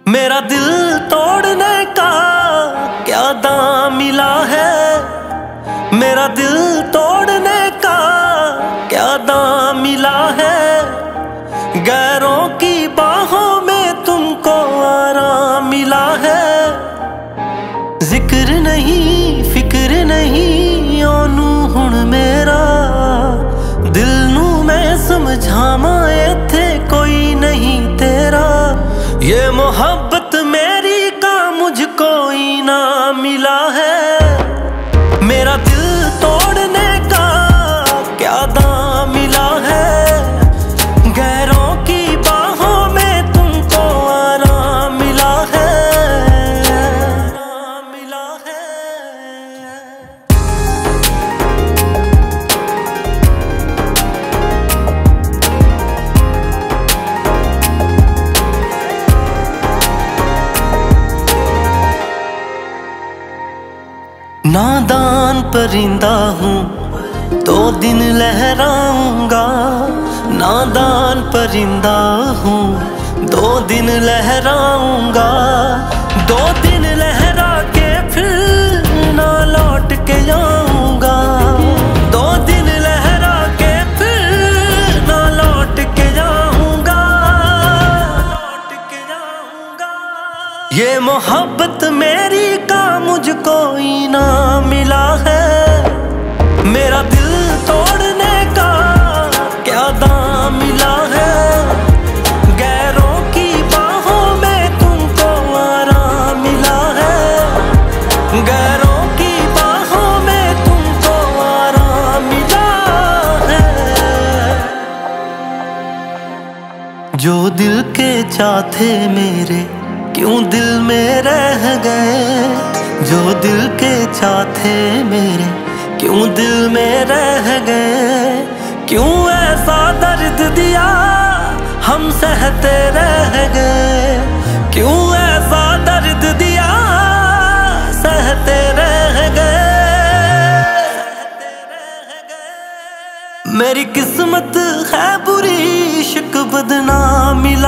मेरा दिल तोड़ने का क्या दाम मिला है। मेरा दिल तोड़ने का क्या दाम मिला है। गैरों की बाहों में तुमको आराम मिला है। जिक्र नहीं फिक्र नहीं ओनू हुण मेरा दिल नू मैं समझावां इत्थे कोई नहीं तेरा। ये मोहब्बत मेरी का मुझको इनाम मिला है। मेरा दिल तोड़ने का क्या दाम मिला है। गैरों की बाहों में तुमको आराम मिला है। आराम मिला है। नादान परिंदा हूँ 2 दिन लहराऊंगा। नादान परिंदा हूँ 2 दिन लहराऊंगा। 2 दिन लहरा के फिर ना लौट के आऊंगा। 2 दिन लहरा के फिर ना लौट के आऊंगा। लौट के आऊंगा। ये मोहब्बत मेरी का मुझको इनाम मिला है। मेरा दिल तोड़ने का क्या दाम मिला है। गैरों की बाहों में तुमको आराम मिला है। गैरों की बाहों में तुमको आराम मिला है। जो दिल के चाहते मेरे क्यों दिल में रह गए। जो दिल के चाहते मेरे क्यों दिल में रह गए। क्यों ऐसा दर्द दिया हम सहते रह गए। क्यों ऐसा दर्द दिया सहते रह गए। मेरी किस्मत है बुरी इश्क बदनाम मिला